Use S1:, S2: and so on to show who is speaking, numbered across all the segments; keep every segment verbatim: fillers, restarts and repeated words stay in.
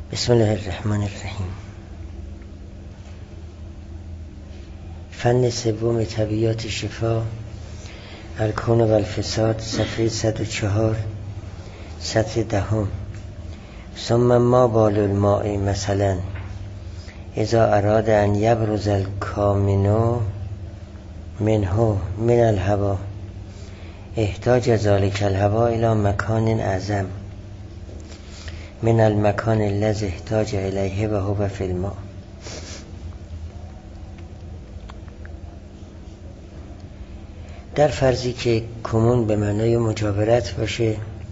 S1: بسم الله الرحمن الرحیم. فن سوم طبیعات شفا، الکون و الفساد، صفحه صد و چهار، سطر دهم. ثم ما بال الماء مثلا اذا اراد ان یبرز الکامن منه من الهوا احتاج ذلك الهوا الى مکان اعظم من المکان الذي احتاج الیه و هو فی الماء. در فرضی که کمون به معنای مجاورت باشه،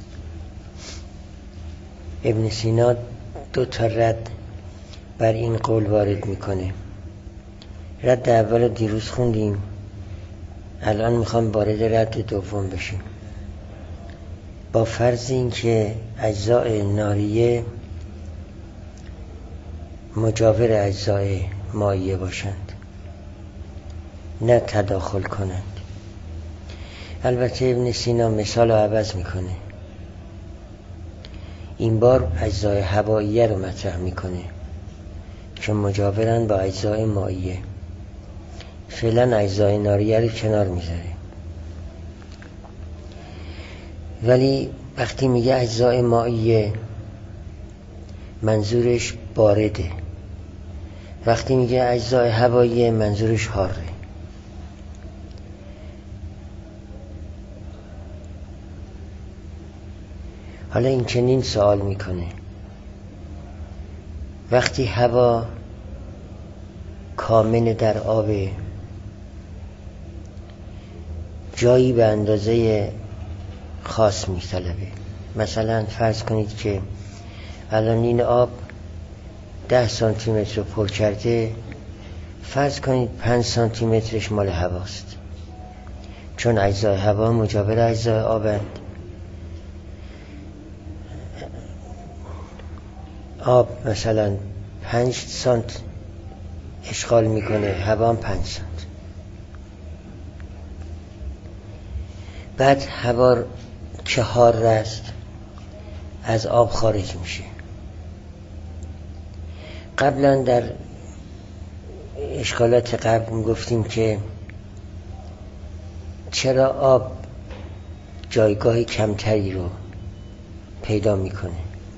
S1: ابن سینا دو تا رد بر این قول وارد میکنه. رد اول رو دیروز خوندیم، الان میخوام وارد رد دوم بشیم. با فرض این که اجزاء ناریه مجاور اجزاء مائیه باشند، نه تداخل کنند. البته ابن سینا مثال رو عوض میکنه، این بار اجزای هواییه رو مطرح میکنه که مجاورن با اجزای مائیه. فعلا اجزای ناریه رو کنار میذاره، ولی وقتی میگه اجزای مائیه منظورش بارده، وقتی میگه اجزای هواییه منظورش حاره. حالا این چنین سوال میکنه، وقتی هوا کامن در آب، جایی به اندازه خاص میطلبه. مثلا فرض کنید که الان این آب ده سانتی متر رو پر کرده، فرض کنید پنج سانتی مترش مال هواست، چون اجزای هوا مجاور اجزای آبند. آب مثلا پنج سانت اشغال میکنه، هوا هم پنج سانت. بعد هوا که حار است از آب خارج میشه. قبلا در اشکالات قبل میگفتیم که چرا آب جایگاه کمتری رو پیدا میکنه،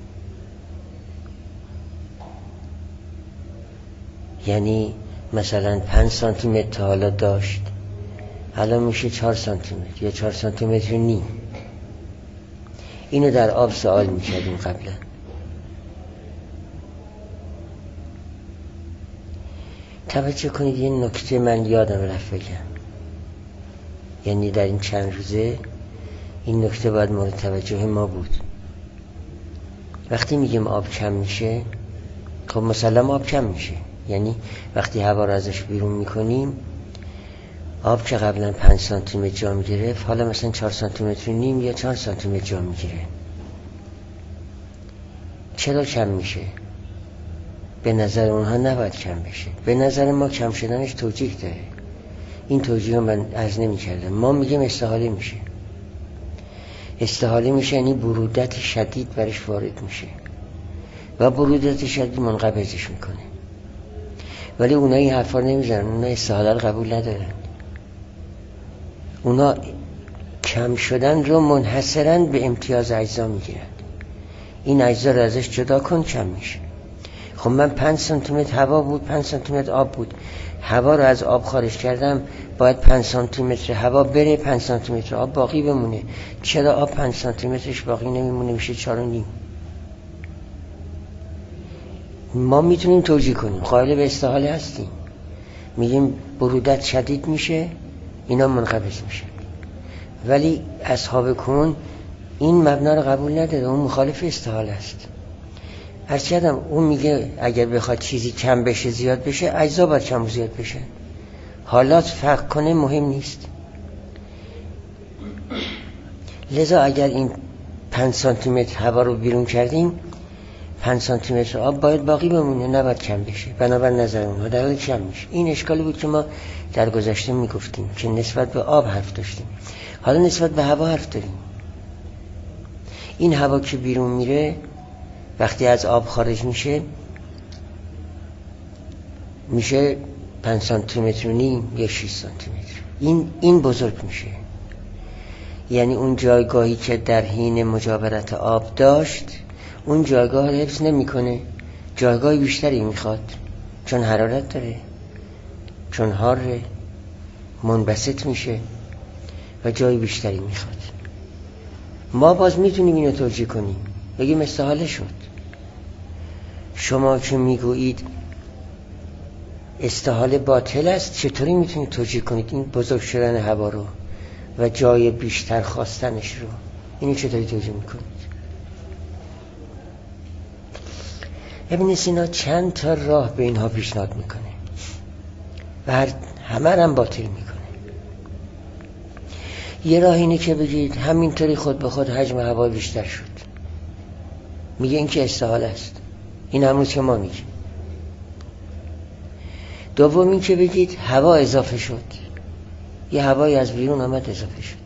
S1: یعنی مثلا پنج سانتی متر تا حالا داشت، حالا میشه چهار سانتی متر یا چهار سانتی متر نیم. اینو در آب سوال میکردیم قبلا. توجه کنید، یه نکته من یادم رفت بگم، یعنی در این چند روزه این نکته باید مورد توجه ما بود. وقتی میگیم آب کم میشه، خب مسلم آب کم میشه، یعنی وقتی هوا رو ازش بیرون میکنیم، آب که قبلا پنج سانتی متر جا میگرفت حالا مثلا چهار سانتی متر نیم یا چهار سانتی متر جا میگیره. چرا کم میشه؟ به نظر اونها نباید کم بشه، به نظر ما کم شدنش توجیه داره. این توجیه رو من عرض نمی کردم. ما میگیم استحاله میشه. استحاله میشه یعنی برودت شدید برش وارد میشه و برودت شدید منقبضش میکنه. ولی اونا این حرفا نمیزنن، اونا استحاله رو قبول ندارن. اونا کم شدن رو منحصراً به امتیاز اجزا میگیرن. این اجزا رو ازش جدا کن کم میشه. خب من پنج سانتی متر هوا بود، پنج سانتی متر آب بود، هوا رو از آب خارج کردم، باید پنج سانتی متر هوا بره، پنج سانتی متر آب باقی بمونه. چرا آب پنج سانتی مترش باقی نمیمونه، میشه چهار و نیم؟ ما میتونیم توجیه کنیم، قائل به استحاله هستیم، میگیم برودت شدید میشه، اینا منقبض میشه. ولی اصحاب کون این مبنا رو قبول نداره، اون مخالف استحاله است. هرچندم اون میگه اگر بخواد چیزی کم بشه زیاد بشه، اجزا باید کم و زیاد بشه، حالات فرق کنه مهم نیست. لذا اگر این پنج سانتی متر هوا رو بیرون کردیم، پنج سانتی متر آب باید باقی بمونه، نباید کم بشه. بنابر نظر اونها در حال کم میشه. این اشکالی بود که ما در گذشته میگفتیم که نسبت به آب حرف داشتیم، حالا نسبت به هوا حرف داریم. این هوا که بیرون میره وقتی از آب خارج میشه میشه پنج سانتی متر و نیم یا شش سانتی متر. این این بزرگ میشه. یعنی اون جایگاهی که در حین مجاورت آب داشت اون جایگاه رو حفظ نمیکنه، جایگاه بیشتری میخواد، چون حرارت داره، چون حاره، منبسط میشه و جای بیشتری میخواد. ما باز میتونیم اینو توجیه کنیم، بگیم استحاله شد. شما که میگویید استحاله باطل است، چطوری میتونید توجیه کنید این بزرگ شدن هوا رو و جای بیشتر خواستنش رو؟ اینو چطوری توجیه میکنید؟ ابن سینا چند تا راه به اینها پیشنهاد میکنه و هر همه هم باطل میکنه. یه راه اینه که بگید همینطوری خود به خود حجم هوا بیشتر شد، میگه این که استحاله است. این همونی که ما میگیم. دوم این که بگید هوا اضافه شد، یه هوایی از بیرون آمد اضافه شد،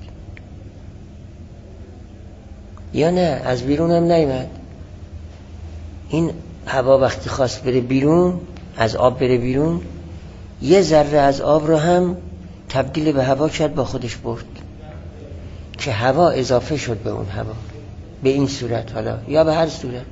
S1: یا نه از بیرون هم نیامد. این هوا وقتی خواست بره بیرون، از آب بره بیرون، یه ذره از آب رو هم تبدیل به هوا کرد، با خودش برد، که هوا اضافه شد به اون هوا. به این صورت حالا یا به هر صورت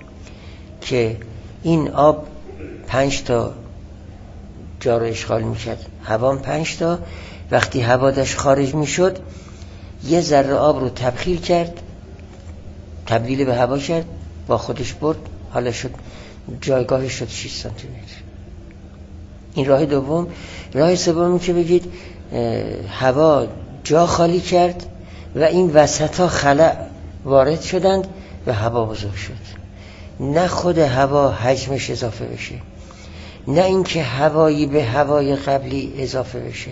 S1: که این آب پنج تا جا رو اشغال میکرد، هوا هم پنج تا، وقتی هوا داشت خارج میشد یه ذره آب رو تبخیر کرد، تبدیل به هوا کرد، با خودش برد، حالا شد جایگاهش شد شش سانتی متر. این راه دوم. راه سومی که بگید هوا جا خالی کرد و این وسطا خلأ وارد شدند و هوا بزرگ شد. نه خود هوا حجمش اضافه بشه، نه اینکه هوایی به هوای قبلی اضافه بشه،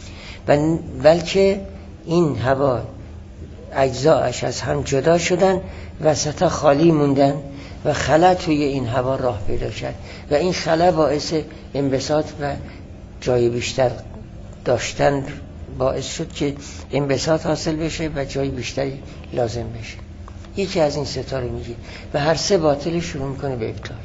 S1: بلکه این هوا اجزایش از هم جدا شدن، وسطا خالی موندن و خلا توی این هوا راه پیدا کرد و این خلا باعث انبساط و جای بیشتر داشتن باعث شد که انبساط حاصل بشه و جای بیشتری لازم بشه. یکی از این ستاره میگه و هر سه باطل شروع میکنه به ابطال.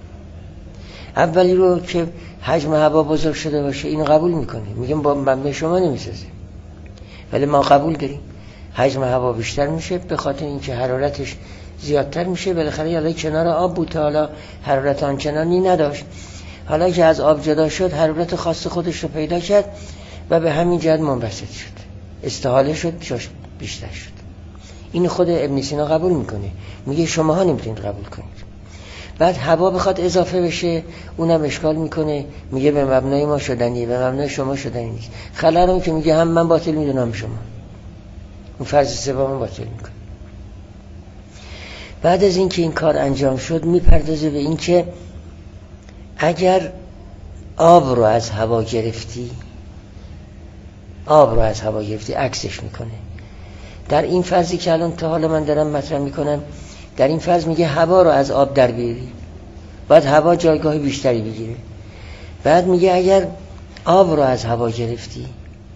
S1: اولی رو که حجم هوا بزرگ شده باشه اینو قبول میکنه، میگم با من به شما نمیسازه، ولی ما قبول داریم حجم هوا بیشتر میشه به خاطر اینکه حرارتش زیادتر میشه. بالاخره حالا کنار آب بود، حالا حرارت آنچنانی نداشت، حالا که از آب جدا شد حرارت خاص خودش رو پیدا کرد و به همین جهت منبسط شد، استحاله شد، جاش بیشتر شد. این خود ابن سینا قبول میکنه، میگه شماها نمیتونید قبول کنید. بعد هوا بخواد اضافه بشه اونم اشکال میکنه، میگه به مبنای ما شدنیه، به مبنای شما شدنی نیست. خلارم که میگه هم من باطل میدونم شما، اون فرض سوم باطل میکنه. بعد از اینکه این کار انجام شد میپردازه به این که اگر آب رو از هوا گرفتی، آب رو از هوا گرفتی عکسش میکنه. در این فرضی که الان تا حالا من دارم مطرح میکنم، در این فرض میگه هوا رو از آب در بیاری، بعد هوا جایگاه بیشتری بگیره. بعد میگه اگر آب رو از هوا گرفتی،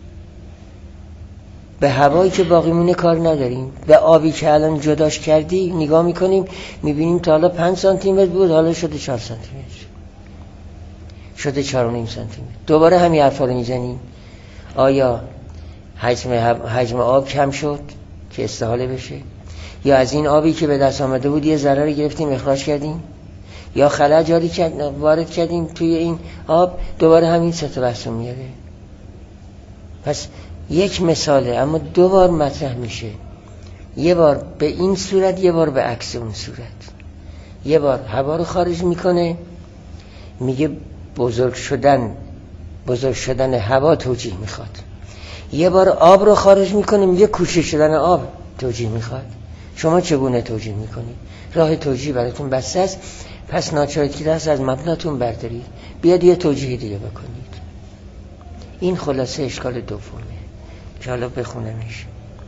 S1: به هوایی که باقی مونه کار نداریم، به آبی که الان جداش کردی نگاه میکنیم، میبینیم تا حالا پنج سانتی متر بود، حالا شده چهار سانتی متر، شده چهار و نیم سانتی متر. دوباره همین حرفا رو میزنیم. آیا حجم حجم آب کم شد که استحاله بشه، یا از این آبی که به دست آمده بود یه ذره گرفتیم اخراج کردیم، یا خلا جاری کرد وارد کردیم توی این آب؟ دوباره همین سه تا بحث میاره. پس یک مثاله اما دو بار مطرح میشه، یه بار به این صورت، یه بار به عکس اون صورت. یه بار هوا رو خارج میکنه، میگه بزرگ شدن بزرگ شدن هوا توجیه میخواد. یه بار آب رو خارج میکنه، میگه کوچک شدن آب توجیه میخواد. شما چگونه توجیه میکنید؟ راه توجیه براتون بسته است، پس ناچارید که دست از مبناتون بردارید، بیاد یه توجیه دیگه بکنید. این خلاصه اشکال دومه که حالا بخونمش.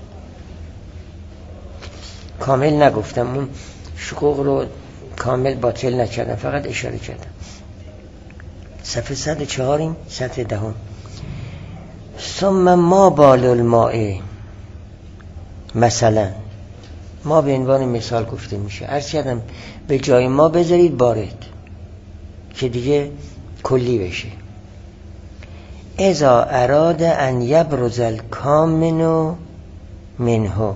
S1: کامل نگفتم، اون شقوق رو کامل باطل نکردم، فقط اشاره کردم. صفحه صد و چهاریم، سطح دهم. ثم ما بال الماء، مثلا ما به عنوان مثال گفته میشه. عرض کردم به جای ما بذارید بارد که دیگه کلی بشه. اذا اراد ان یبرز الکامن منه،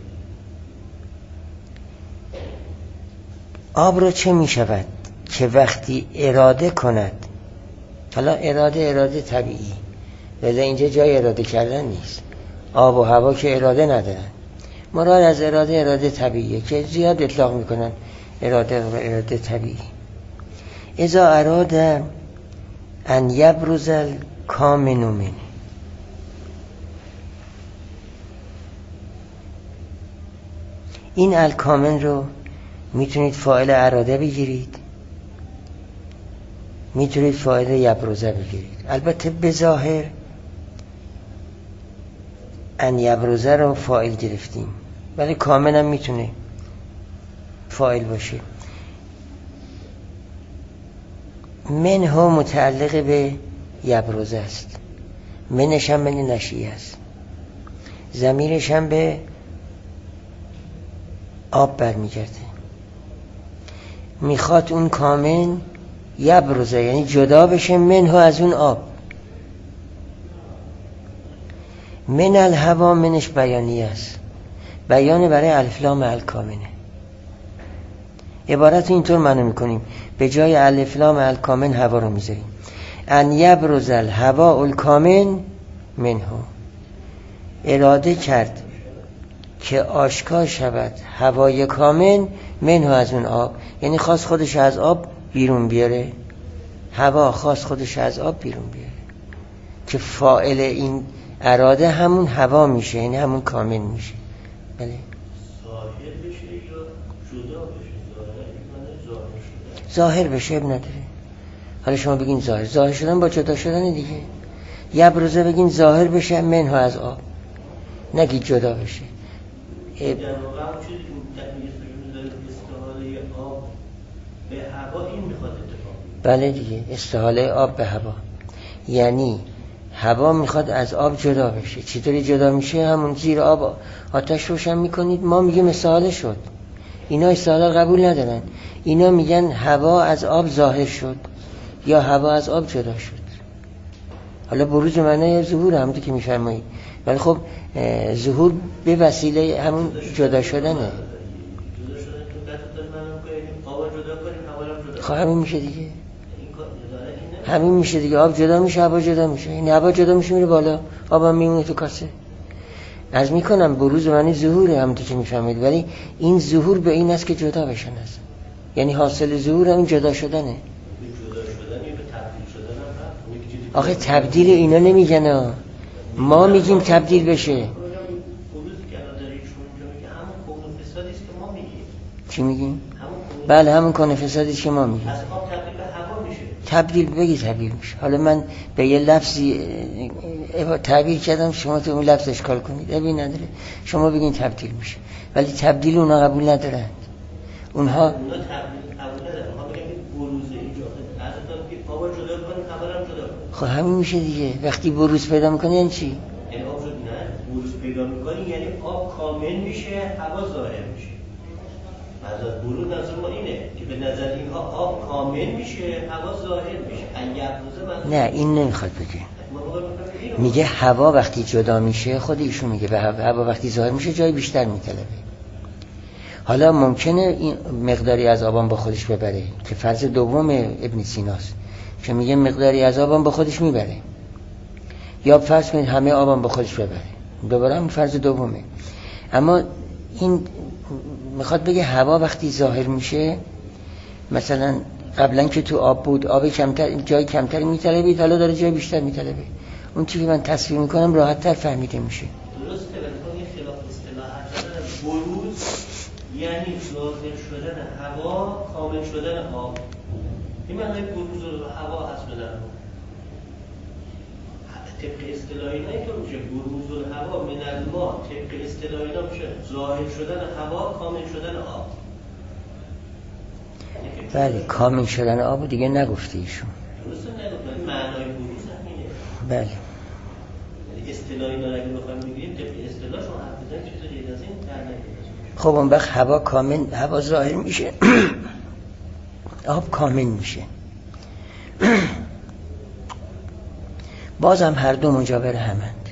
S1: آب را چه می شود که وقتی اراده کند، حالا اراده اراده طبیعی، ولی اینجا جای اراده کردن نیست. آب و هوا که اراده ندارن، مراد از اراده اراده طبیعیه که زیاد اطلاق میکنن اراده و اراده طبیعی. اذا اراد ان یبرز الکامن منه، این الکامن رو میتونید فاعل اراده بگیرید، میتونید فاعل یبرزه بگیرید. البته به ظاهر ان یبرزه رو فاعل گرفتیم، ولی کامن هم میتونه فاعل باشه. منه متعلق به یبرزه است، منش هم من نشیه است، ضمیرش هم به آب برمیگرده. میخواد اون کامن یبرزه یعنی جدا بشه منه از اون آب. من الهوا منش بیانی است، بیان برای الف لام الکامنه. عبارت اینطور معنی میکنیم، به جای الف لام الکامن هوا رو میذاریم ان یبرز الهوا الکامن منه، اراده کرد که آشکار شود هوای کامن منه از اون آب، یعنی خواست خودش از آب بیرون بیاره، هوا خواست خودش از آب بیرون بیاره که فاعل این اراده همون هوا میشه، یعنی همون کامن میشه. بله
S2: ظاهر بشه یا جدا بشه؟
S1: ظاهر بشه اب نداره. حالا شما بگین ظاهر ظاهر شدن با جدا شدن دیگه. یبرزه بگین ظاهر بشه منه از آب، نگید جدا بشه.
S2: در واقع هم چیزی که تکنیستشون داره استحاله آب به هوا این میخواد اتفاق.
S1: بله دیگه، استحاله آب به هوا یعنی هوا میخواد از آب جدا بشه. چطوری جدا میشه؟ همون زیر آب آتش روشن میکنید، ما میگیم استحاله شد. اینا استحاله قبول ندارن، اینا میگن هوا از آب ظاهر شد یا هوا از آب جدا شد. حالا بروز معنی ظهور همونطور که میفرمایید، ولی خب ظهور به وسیله همون جدا شدنه.
S2: جدا شدن تو دست من کنیم آب جدا کنیم هوا رو جدا.
S1: خب همین میشه دیگه، همین میشه دیگه. آب جدا میشه هوا جدا میشه، این هوا جدا میشه میره بالا، آبم میمونه تو کاسه. از میکنم بروز معنی ظهوره همونطور که میفهمید، ولی این ظهور به این است که جدا بشن است، یعنی حاصل ظهور همین جدا شدنه.
S2: جدا شدن یا به تبدیل شدن هم.
S1: آخه تبدیل اینا نمیگن، ما میگیم تبدیل بشه.
S2: بروزی که الان داره ایشون میگه همون کون و فسادی است که ما میگیم.
S1: چی میگیم؟ بله همون کون فسادی است که ما میگیم.
S2: از آب تبدیل به هوا میشه.
S1: تبدیل بگی تبدیل میشه. حالا من به یه لفظی تعبیر کردم، شما تو اون لفظ اشکال کنید، ابی نداره. شما بگین تبدیل میشه، ولی تبدیل اونا قبول ندارن. اونها
S2: اونا تبدیل قبول ندارن. اونا میگن که بروز ایجاد از اون که آب جدا کنن هوا رو جدا کنن.
S1: خب همین میشه دیگه. وقتی بروز پیدا میکنه یعنی چی؟
S2: یعنی آب شد نه بروز پیدا میکنی یعنی آب کامل میشه هوا ظاهر میشه. از بروز نظر ما اینه که به نظر اینها آب کامل میشه هوا ظاهر میشه. اگه
S1: نه این نمیخواد بگه. میگه هوا وقتی جدا میشه، خود ایشون میگه به هوا وقتی ظاهر میشه جای بیشتر میطلبه. حالا ممکنه این مقداری از آبان با خودش ببره که فرض دوم ابن سیناست که میگه مقداری از آبان با خودش میبره، یا فرض کنید همه آبان با خودش ببره، دوباره هم فرض دومه. اما این میخواد بگه هوا وقتی ظاهر میشه، مثلا قبلا که تو آب بود آب کمتر جای کمتری میطلبید، حالا داره جای بیشتر میطلبه. اون چیزی که من تصویر میکنم راحت تر فهمیده میشه.
S2: درسته، ولی این خلاف اصطلاح بروز یعنی ظاهر شدن هوا کامل شدن آب. این معنی بروز و هوا هست بدن طبق اصطلاحی نه اینطور میشه. بروز و هوا من الماء طبق اصطلاحی نه میشه ظاهر شدن هوا کامل شدن آب.
S1: بله کامل شدن آب دیگه نگفته ایشون.
S2: درسته نگفته، معنای بروز همینه.
S1: بله
S2: اصطلاحی نه اگه بخوایم بگیم طبق اصطلاح شما حرف بزنید چیز غیر از این در نمیاد.
S1: خب اون وقت هوا کامل، هوا ظاهر میشه آب کامل میشه. بازم هر دو مجاور همند.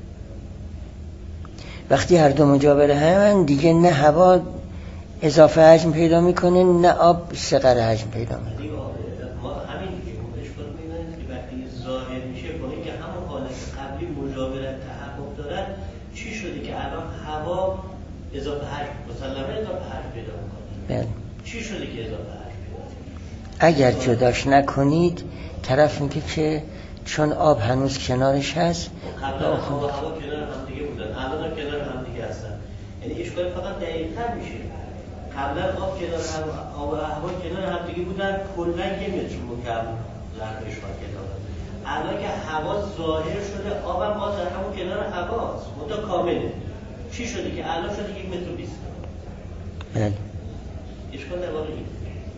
S1: وقتی هر دو مجاور همند دیگه نه هوا اضافه حجم پیدا میکنه نه آب صغر حجم پیدا میکنه.
S2: ما همین که اشکال می‌بینید که وقتی ظاهر میشه با اینکه همون حالت قبلی مجاورت تحقق دارد، چی شده که الان هوا اضافه حجم مسلمه اضافه حجم پیدا میکنه؟
S1: بله.
S2: چی شده که اضافه حجم پیدا میکنه؟
S1: اگر جداش نکنید طرف میگه که چون آب هنوز کنارش هست،
S2: قبلا آب و هوا کنار هم دیگه بودن، الان هم کنار هم دیگه هستن. یعنی اشکال فقط دقیق‌تر میشه. قبلا آب کنار هم آب و هوا کنار هم دیگه بودن، کلا یه متر مکعب ظرفش کنار. الان که هوا ظاهر شده، آبم باز در همون کنار هواست، متا کامله. چی شده که الان شده یک متر و بیست؟
S1: بله.
S2: اشکال در واقع اینه.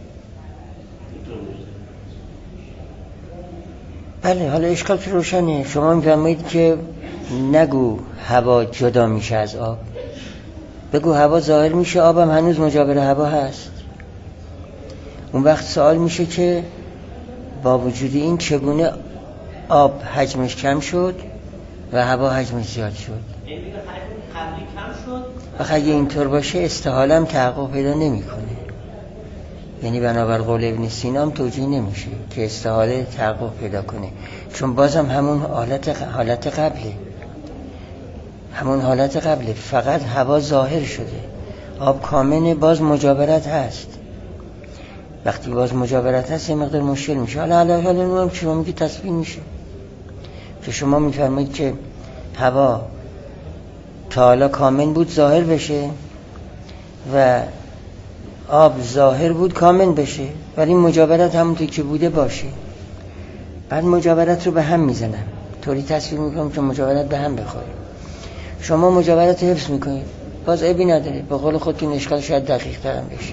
S1: بله، حالا اشکال که روشنه. شما میفرمایید که نگو هوا جدا میشه از آب، بگو هوا ظاهر میشه، آبم هنوز مجاور هوا هست. اون وقت سوال میشه که با وجود این چگونه آب حجمش کم شد و هوا حجمش زیاد شد؟
S2: این میگه حجم قبلی کم شد.
S1: و اگه اینطور باشه استحالم تحقق پیدا نمیکنه. یعنی بنابر قول ابن سینا هم توجیه نمیشه که استحاله تحقق پیدا کنه، چون بازم همون حالت حالت قبله، همون حالت قبله، فقط هوا ظاهر شده، آب کامنه، باز مجاورت هست. وقتی باز مجاورت هست یه مقدار مشکل میشه. حالا حالا حالا نمیم شما میگی تصویر میشه که شما میفرمایید که هوا تا حالا کامن بود ظاهر بشه و آب ظاهر بود کامن بشه، ولی مجاورت همونطور که بوده باشه. بعد مجاورت رو به هم میزنم، طوری تصویر میکنم که مجاورت به هم بخوره. شما مجاورت رو حفظ میکنید، باز عیبی نداره، به قول خودتون اشکال شاید دقیق ترم بشه.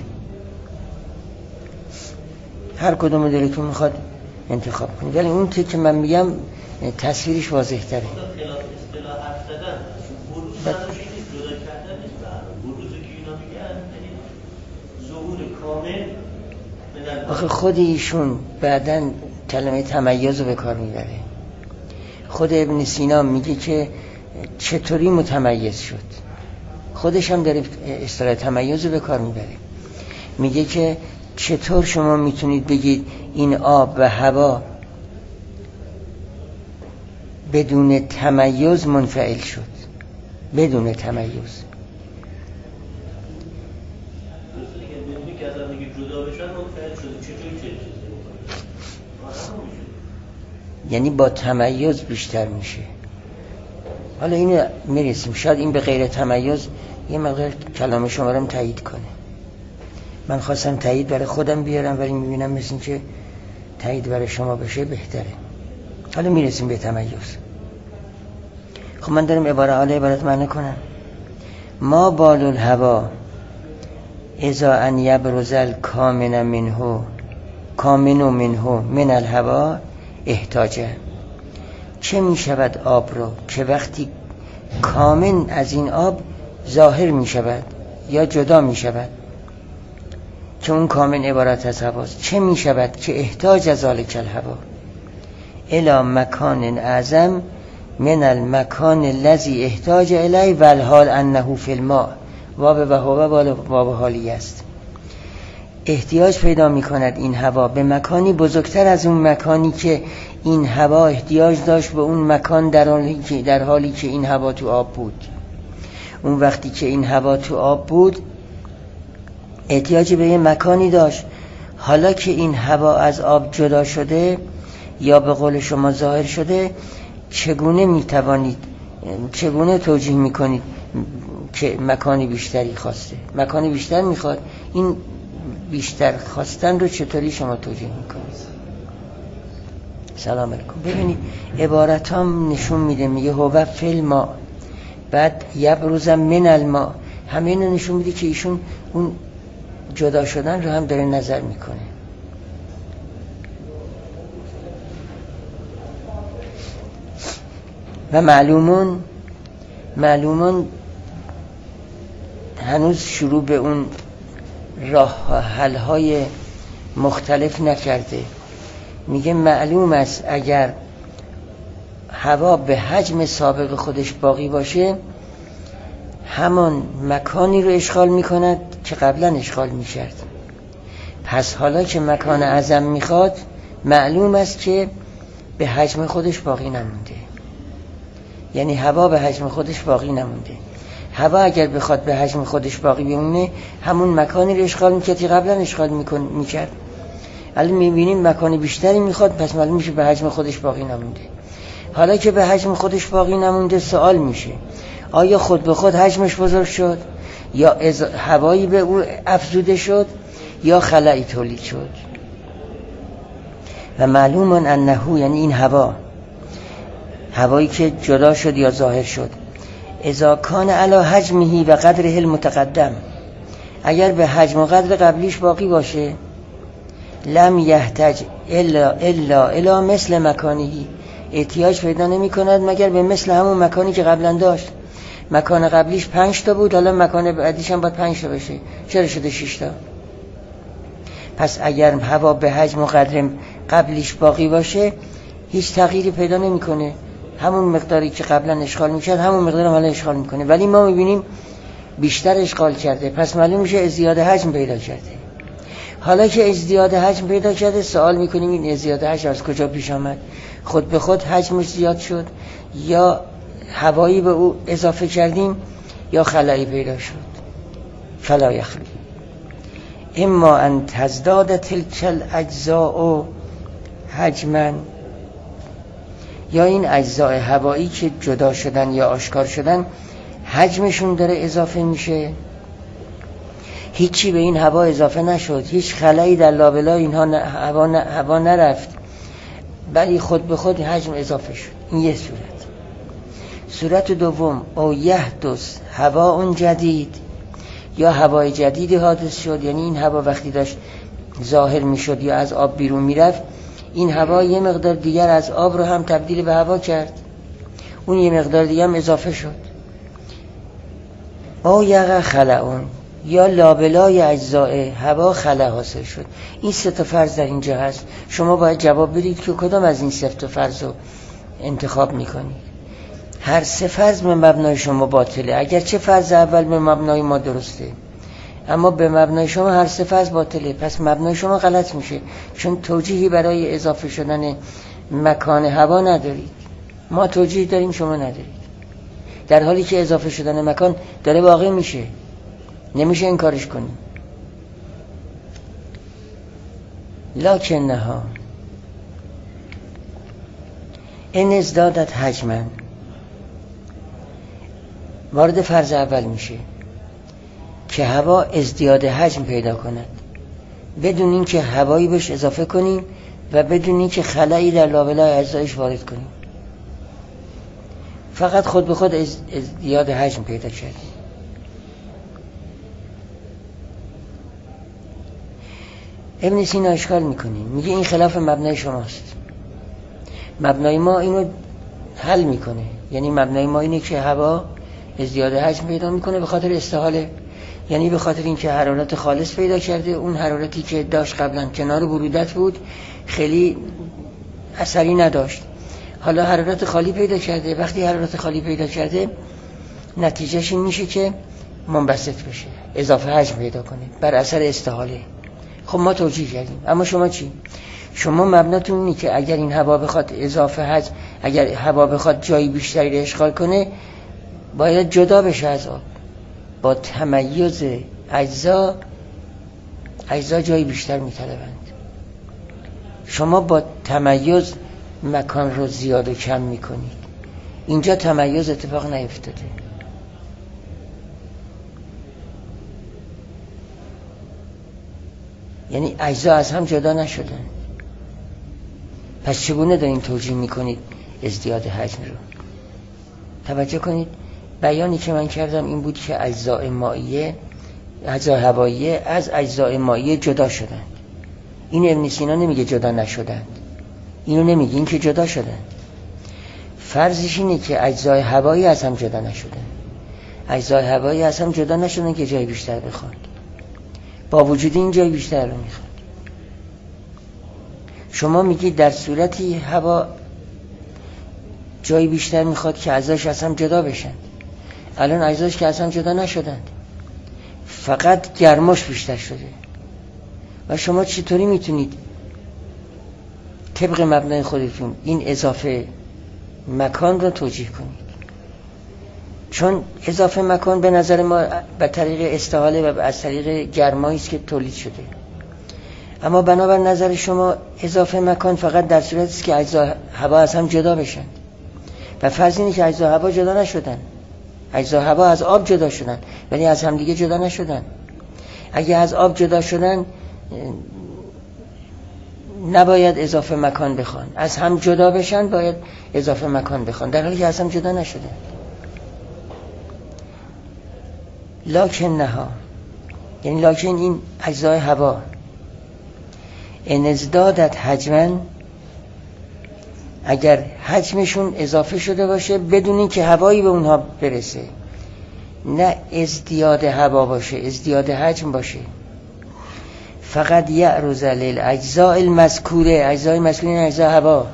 S1: هر کدوم دلتون میخواد انتخاب کنید، ولی اون که من میگم تصویرش واضح تره.
S2: خلاف اصطلاح حرف زدن، بروز نداشت نیست، جدا کردن نیست. بروزی که اینا میگن ظهور کامل.
S1: آخه خود ایشون بعدن کلمه تمیز رو به کار میبره. خود ابن سینا میگه که چطوری متمیز شد، خودش هم داره اصطلاح تمیز رو به کار میبره. میگه که چطور شما میتونید بگید این آب و هوا بدون تمیز منفعل شد، بدون تمیز. یعنی با تمیز بیشتر میشه. حالا اینو میرسیم، شاید این به غیر تمیز یه مقدار کلام شما رو تایید کنه. من خواستم تایید برای خودم بیارم ولی میبینم مثل این که تایید برای شما بشه بهتره. حالا میرسیم به تمیز. خب من دارم عباره حالا عبارت معنی کنم. ما بال الهوا اذا ان یبرز الکامن منه کامن منه من الهوا احتاجه. چه می شود آب رو که وقتی کامن از این آب ظاهر می شود یا جدا می شود، که اون کامن عبارت از هواست، چه می شود که احتاج از ذالک الهوا الی مکان اعظم من المکان الذی احتاج الی و الحال انه فی الماء واب و هو واب حالی است. احتیاج پیدا می کند این هوا به مکانی بزرگتر از اون مکانی که این هوا احتیاج داشت به اون مکان در حالی که در حالی که این هوا تو آب بود. اون وقتی که این هوا تو آب بود احتیاج به یه مکانی داشت. حالا که این هوا از آب جدا شده یا به قول شما ظاهر شده، چگونه میتوانید چگونه توجیه میکنید که مکانی بیشتری خواسته؟ مکانی بیشتر میخواد، این بیشتر خواستن رو چطوری شما توجیه میکنید؟ سلام علیکم. ببینید عبارت هم نشون میده، میگه هو فی الماء، بعد یبرز من الماء، همه اینو نشون میده که ایشون اون جدا شدن رو هم داره نظر میکنه. و معلومون معلومون هنوز شروع به اون راه حل‌های مختلف نکرده. میگه معلوم است اگر هوا به حجم سابق خودش باقی باشه همان مکانی رو اشغال میکند که قبلا اشغال میکرد. پس حالا که مکان اعظم میخواد معلوم است که به حجم خودش باقی نمونده. یعنی هوا به حجم خودش باقی نمونده. هوا اگر بخواد به حجم خودش باقی بمونه همون مکانی رو اشغال میکرد که قبلا اشغال میکرد. الان میبینیم مکان بیشتری میخواد، پس معلوم میشه به حجم خودش باقی نمونده. حالا که به حجم خودش باقی نمونده سوال میشه آیا خود به خود حجمش بزرگ شد یا از هوایی به او افزوده شد یا خلایی تولید شد؟ و معلوم انه، یعنی این هوا، هوایی که جدا شد یا ظاهر شد، اذا کان علی حجمه و قدره المتقدم، اگر به حجم و قدر قبلیش باقی باشه، لم یحتاج الا الا الا مثل مکانهی، احتیاج پیدا نمی کند مگر به مثل همون مکانی که قبلا داشت. مکان قبلیش پنج تا بود، حالا مکان بعدیش هم باید پنج تا بشه، چرا شده شش تا؟ پس اگر هوا به حجم و قدر قبلیش باقی باشه هیچ تغییری پیدا نمی کنه، همون مقداری که قبلا اشغال میکرد همون مقدار هم حالا اشغال میکنه. ولی ما میبینیم بیشتر اشغال کرده، پس معلوم میشه ازدیاد حجم پیدا کرده. حالا که ازدیاد حجم پیدا کرده سوال میکنیم این ازدیاد حجم از کجا پیش آمد؟ خود به خود حجمش زیاد شد یا هوایی به او اضافه کردیم یا خلایی پیدا شد؟ فلا یخلو اما ان تزداد تلک الاجزاء حجما، یا این اجزاء هوایی که جدا شدن یا آشکار شدن حجمشون داره اضافه میشه. هیچی به این هوا اضافه نشد، هیچ خلایی در لابلای اینها ن... هوا, ن... هوا نرفت، ولی خود به خود حجم اضافه شد. این یه صورت. صورت دوم او یحدث هوا جدید، یا هوای جدید حادث شد، یعنی این هوا وقتی داشت ظاهر میشد یا از آب بیرون میرفت این هوا یه مقدار دیگر از آب رو هم تبدیل به هوا کرد، اون یه مقدار دیگر هم اضافه شد. او یقع خلعون، یا لابلای اجزاء هوا خلع حاصل شد. این سه تا فرض در اینجا هست، شما باید جواب بدید که کدام از این سه تا فرض رو انتخاب میکنید. هر سه فرض به مبنای شما باطله، اگر چه فرض اول به مبنای ما درسته، اما به مبنای شما هر سه فرض باطله، پس مبنای شما غلط میشه، چون توجیهی برای اضافه شدن مکان هوا ندارید. ما توجیه داریم، شما ندارید، در حالی که اضافه شدن مکان داره واقع میشه، نمیشه انکارش کنیم. لکنها ان ازدادت حجما، وارد فرض اول میشه که هوا ازدیاد حجم پیدا کند بدون این که هوایی بهش اضافه کنیم و بدون این که خلایی در لابلای اجزایش وارد کنیم، فقط خود به خود ازدیاد حجم پیدا کردیم. ابن سینا اشکال میکنیم، میگه این خلاف مبنای شماست، مبنای ما اینو حل میکنه. یعنی مبنای ما اینه که هوا ازدیاد حجم پیدا میکنه به خاطر استحاله، یعنی به خاطر اینکه حرارت خالص پیدا کرده، اون حرارتی که داشت قبلا کنار برودت بود خیلی اثری نداشت، حالا حرارت خالی پیدا کرده. وقتی حرارت خالی پیدا کرده نتیجهش این میشه که منبسط بشه، اضافه حجم پیدا کنه بر اثر استحاله. خب ما توجیه کردیم، اما شما چی؟ شما مبناتون اینه که اگر این هوا بخواد اضافه حجم، اگر هوا بخواد جایی بیشتری رو اشغال کنه باید جدا بشه از آب، با تمیز اجزا اجزا جایی بیشتر میطلبند. شما با تمیز مکان رو زیاد و کم میکنید، اینجا تمیز اتفاق نیفتاده. یعنی اجزا از هم جدا نشدن، پس چگونه دارین توجیه میکنید ازدیاد حجم رو؟ توجه کنید، بیانی که من کردم این بود که اجزاء مائیه، اجزاء هواییه از اجزاء مائیه جدا شدند. این ابن سینا نمیگه جدا نشدند، اینو نمیگه، این که جدا شدند. فرضش اینه که اجزاء هوایی از هم جدا نشدند. اجزای هوایی از هم جدا نشدن که جای بیشتر بخوان، با وجود این جای بیشتر رو میخوان. شما میگید در صورتی هوا جای بیشتر میخواد که اجزاش از هم جدا بشن. الان اجزاش که از هم جدا نشدن، فقط گرماش بیشتر شده. و شما چطوری میتونید طبق مبنای خودتون این اضافه مکان رو توجیه کنید؟ چون اضافه مکان به نظر ما به طریق استحاله و از طریق گرمایی است که تولید شده. اما بنابر نظر شما اضافه مکان فقط در صورتی است که اجزا هوا از هم جدا بشن. و فرض اینه که اجزا هوا جدا نشدن. اجزا هوا از آب جدا شدن ولی از هم دیگه جدا نشدن. اگه از آب جدا شدن نباید اضافه مکان بخوان، از هم جدا بشن باید اضافه مکان بخوان، در حالی که از هم جدا نشدن. لکن نها، یعنی لکن این اجزای هوا ان ازدادت حجما، اگر حجمشون اضافه شده باشه بدون این که هوایی به اونها برسه، نه ازدیاد هوا باشه، ازدیاد حجم باشه، فقط یعرض للاجزاء المذکوره، اجزای مذکوره این اجزای هوا،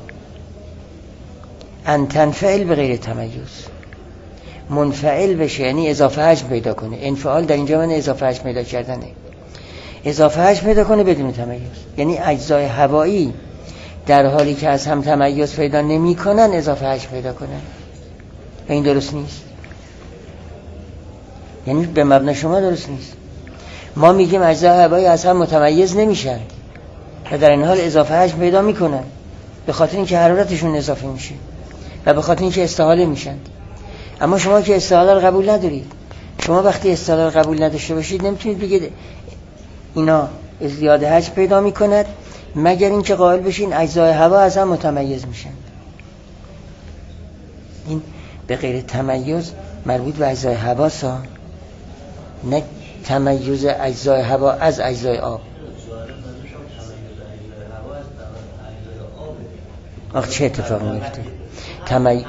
S1: ان تنفعل به غیر تمیز، منفعل بشه، یعنی اضافه حجم پیدا کنه. انفعال در اینجا من اضافه حجم پیدا کردنه، اضافه حجم پیدا کنه بدون تمیز، یعنی اجزای هوایی در حالی که از هم تمیز پیدا نمی کنن اضافه حجم پیدا کنن. و این درست نیست، یعنی به مبنای شما درست نیست. ما میگیم اجزای هوایی از هم متمیز نمیشن و در این حال اضافه حجم پیدا میکنن به خاطر اینکه حرارتشون اضافه میشه و به خاطر اینکه استحاله میشن. اما شما که استحاله رو قبول ندارید، شما وقتی استحاله رو قبول نداشته باشید نمیتونید بگید اینا ازدیاد حجم پیدا میکند مگر اینکه قائل بشین اجزای هوا از هم متمیز میشن. این به غیر تمیز مربوط به اجزای هوا سا، نه تمیز اجزای هوا از اجزای آب. آخ چه اتفاقی میفته؟ تمیز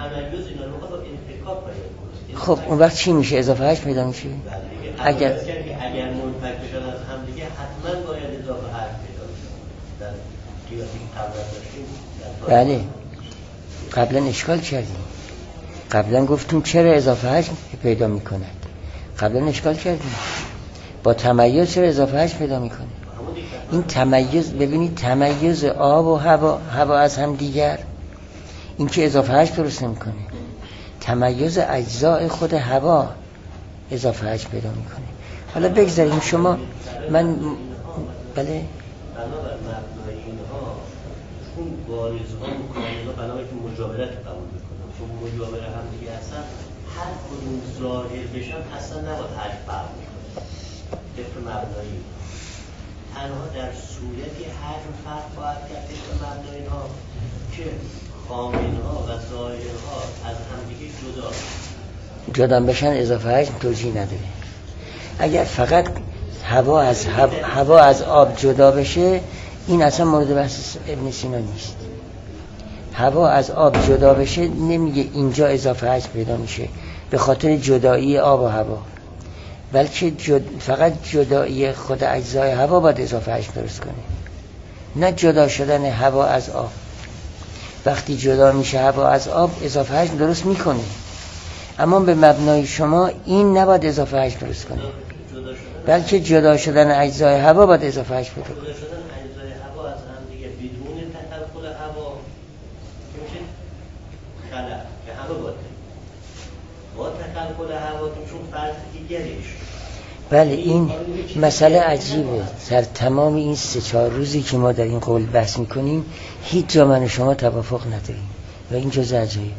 S1: خب اون وقت چی میشه؟ اضافه حجم پیدا میشه. اگر
S2: اگر منفک بشن از هم دیگه حتما باید اضافه حجم پیدا بشه. در قیاسی قبلا داشتیم.
S1: بله قبلا اشکال کردیم، قبلا گفتیم چرا اضافه حجم پیدا میکند، قبلا اشکال کردیم با تمیز چرا اضافه حجم پیدا میکنه. این تمیز، ببینید تمیز آب و هوا، هوا از هم دیگر، این که اضافه حجم درست نمیکنه. تمیز اجزای خود هوا اضافه حجم پیدا میکنه. حالا بگذاریم شما من بله
S2: بنابر مبنای اینها چون بارزها مکانینا بنابر که مجاورت قبول میکنم، چون مجاور هم دیگه هستن هر کدوم ظاهر بشن اصلا نباید حجم فرق میکنه. طبق مبنایی تنها در صورتی حجم فرق خواهد کرد طبق مبنای اینها که خامنها و ظاهرها از همدیگه جدا
S1: جدا بشن اضافه حجم توجیه نداره. اگر فقط هوا از هوا, هوا از آب جدا بشه این اصلا مورد بحث ابن سینا نیست. هوا از آب جدا بشه نمیگه اینجا اضافه حجم پیدا میشه به خاطر جدایی آب و هوا، بلکه جد... فقط جدایی خود اجزای هوا باید اضافه حجم درست کنه، نه جدا شدن هوا از آب. وقتی جدا میشه هوا از آب اضافه حجم درست میکنه، اما به مبنای شما این نباید اضافه حجم درست کنه، بلکه جدا شدن اجزای هوا باید اضافه حجم پیدا کنه.
S2: جدا شدن اجزای هوا از هم دیگه بدون تداخل هوا میشه خلا که همه باید با تداخل هوا چون فرض دیگریش.
S1: بله این مسئله عجیبه. در تمام این سه چهار روزی که ما در این قول بحث میکنیم هیچ جا من و شما توافق نداریم و این جزء عجایبه.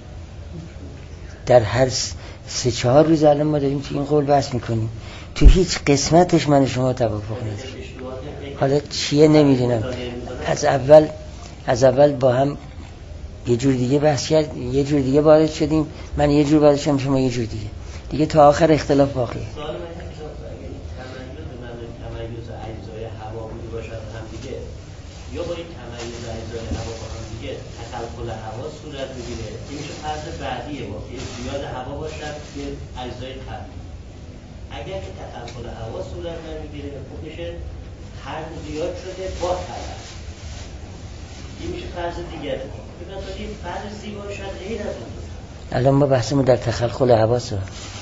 S1: در هر سه چهار روز الان ما داریم تو این قول بحث میکنیم، تو هیچ قسمتش من و شما توافق نداریم. حالا چیه نمیدونم، از اول از اول با هم یه جور دیگه بحث کرد، یه جور دیگه وارد شدیم، من یه جور وارد شدم شما یه جور دیگه دیگه تا آخر اختلاف باقیه.
S2: یا با این تمایز اجزای هوا با هم دیگه تخلخل هوا صورت میگیره. این میشه فرض بعدی ما که زیاد هوا باشد که اجزای قبلی. اگر که تخلخل هوا صورت نمیگیره خب میشه حجم زیاد شده با تلف. این میشه فرض دیگه. ببینید فرضی باشد غیر از اون.
S1: الان ما بحثمون در تخلخل هواست.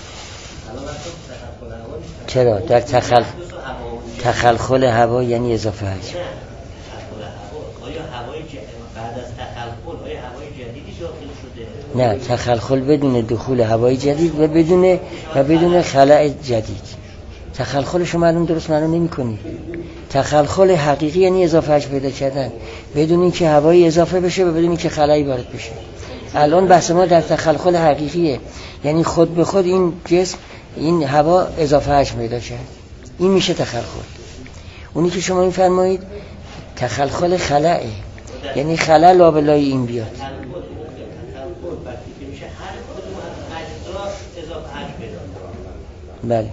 S1: چرا؟ در تخل... تخلخل هوا یعنی اضافه حجم.
S2: آیا هوای ج... بعد از تخلخل آیا هوای جدیدی داخل
S1: شده؟ نه، تخلخل بدون دخول هوای جدید و بدون و بدون خلأ جدید. تخلخل شما الان درست معلوم نمی‌کنید. تخلخل حقیقی یعنی اضافه حجم پیدا کردن بدون اینکه هوای اضافه بشه و بدون اینکه خلأی وارد بشه. الان بحث ما در تخلخل حقیقیه، یعنی خود به خود این جسم این هوا اضافه حجم پیدا کرد. این میشه تخلخل. اونی که شما این فرمایید تخلخل خلأه، یعنی خلأ لابلای این بیاد. بله.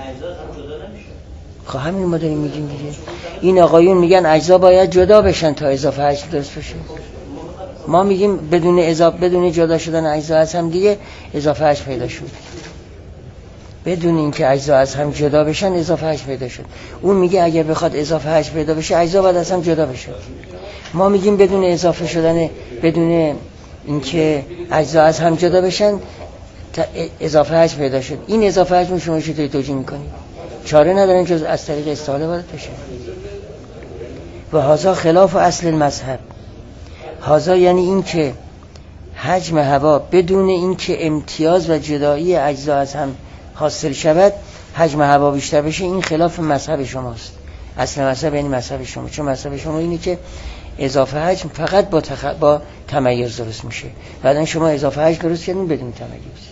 S1: خب همین ما داریم میگیم دیگه. این آقایون میگن اجزا باید جدا بشن تا اضافه حجم درست بشه. ما میگیم بدون اضافه بدون جدا شدن اجزا از هم دیگه اضافه حجم پیدا شد. بدون اینکه اجزا از هم جدا بشن اضافه حجم پیدا شد. اون میگه اگر بخواد اضافه حجم پیدا بشه اجزا باید از هم جدا بشه. ما میگیم بدون اضافه شدن بدون اینکه اجزا از هم جدا بشن اضافه حجم پیدا شد. این اضافه حجم شما چطوری توجیه میکنید؟ چاره ندارن جز از طریق استحاله وارد بشه. و هذا خلاف اصل المذهب. هذا یعنی این که حجم هوا بدون اینکه امتیاز و جدایی اجزا از هم حاصل شود حجم هوا بیشتر بشه، این خلاف مذهب شماست. اصل مذهب یعنی مذهب شما، چون مذهب شما اینه که اضافه حجم فقط با تخ... با تمایز درست میشه. بعدن شما اضافه حجم درست کردین بدون تمایز.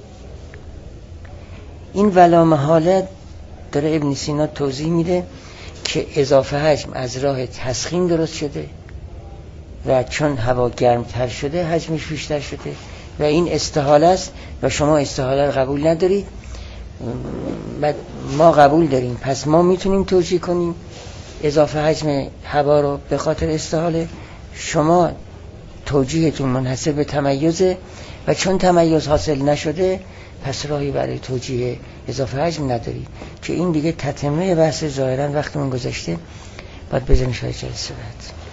S1: این ولا محاله داره ابن سینا توضیح میده که اضافه حجم از راه تسخین درست شده و چون هوا گرمتر شده حجمش بیشتر شده و این استحاله است و شما استحاله رو قبول ندارید، ما قبول داریم. پس ما میتونیم توجیه کنیم اضافه حجم هوا رو به خاطر استحاله، شما توجیهتون منحصر به تمایزه و چون تمایز حاصل نشده پس راهی برای توجیه اضافه حجم نداری. که این دیگه تتمه بحث ظاهرا وقتمون گذشته، باید بزنیم شاید جلسه بعد.